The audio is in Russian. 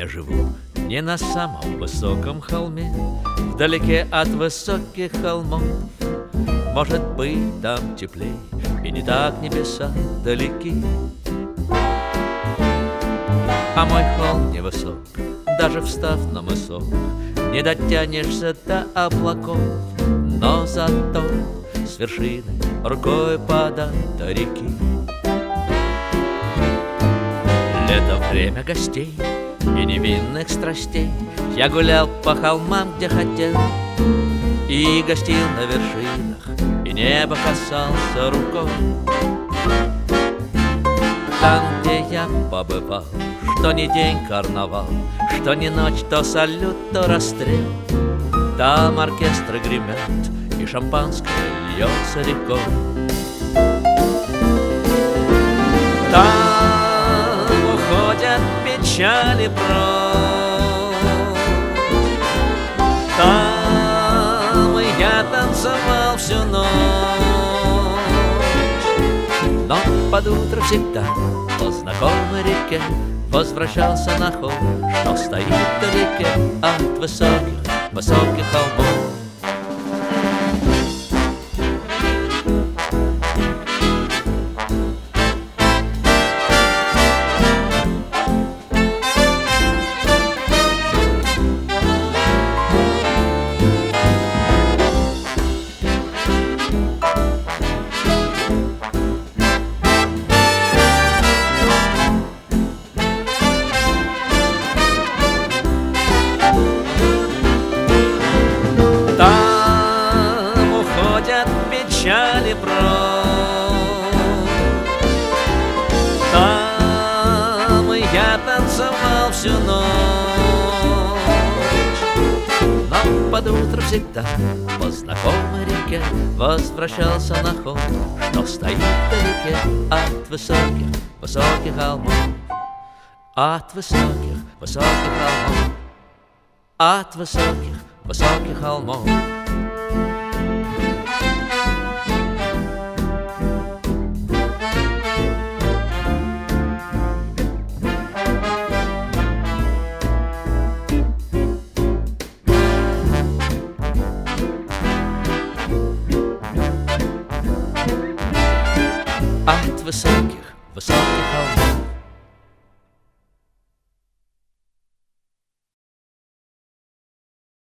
Я живу не на самом высоком холме, вдалеке от высоких холмов. Может быть, там теплей, и не так небеса далеки. А мой холм невысок, даже встав на мысок, не дотянешься до облаков. Но зато с вершины рукой подать до реки. Лето — время гостей и невинных страстей. Я гулял по холмам, где хотел, и гостил на вершинах, и небо касался рукой. Там, где я побывал, что не день карнавал, что не ночь, то салют, то расстрел. Там оркестры гремят, и шампанское льется рекой. Там уходят печали прочь. Там я танцевал всю ночь. Но под утро всегда по знакомой реке возвращался на холм, что стоит вдалеке от высоких холмов. Печали прочь. Там я танцевал всю ночь. Но под утро всегда по знакомой реке возвращался на холм, что стоит вдалеке от высоких холмов. От высоких холмов. От высоких холмов. От высоких холмов.